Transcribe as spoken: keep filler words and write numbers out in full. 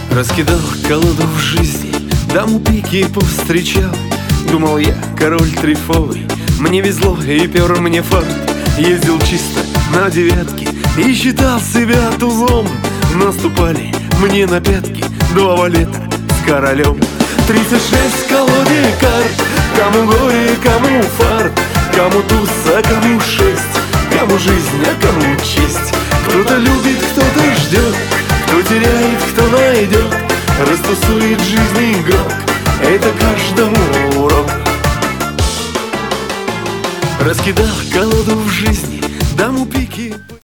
Раскидал колоду в жизни, даму пики повстречал. Думал я король трифовый, мне везло и пер мне фарт. Ездил чисто на девятке и считал себя тузом. Наступали мне на пятки два валета с королем. Тридцать шесть в колоде карт, кому горе, кому фарт, кому туз, а кому шесть, кому жизнь, а кому честь. Кто-то любит, кто-то ждет, кто теряет, кто найдет. Растусует жизнь игрок, это каждому урок. Раскидал колоду в жизни, даму пики.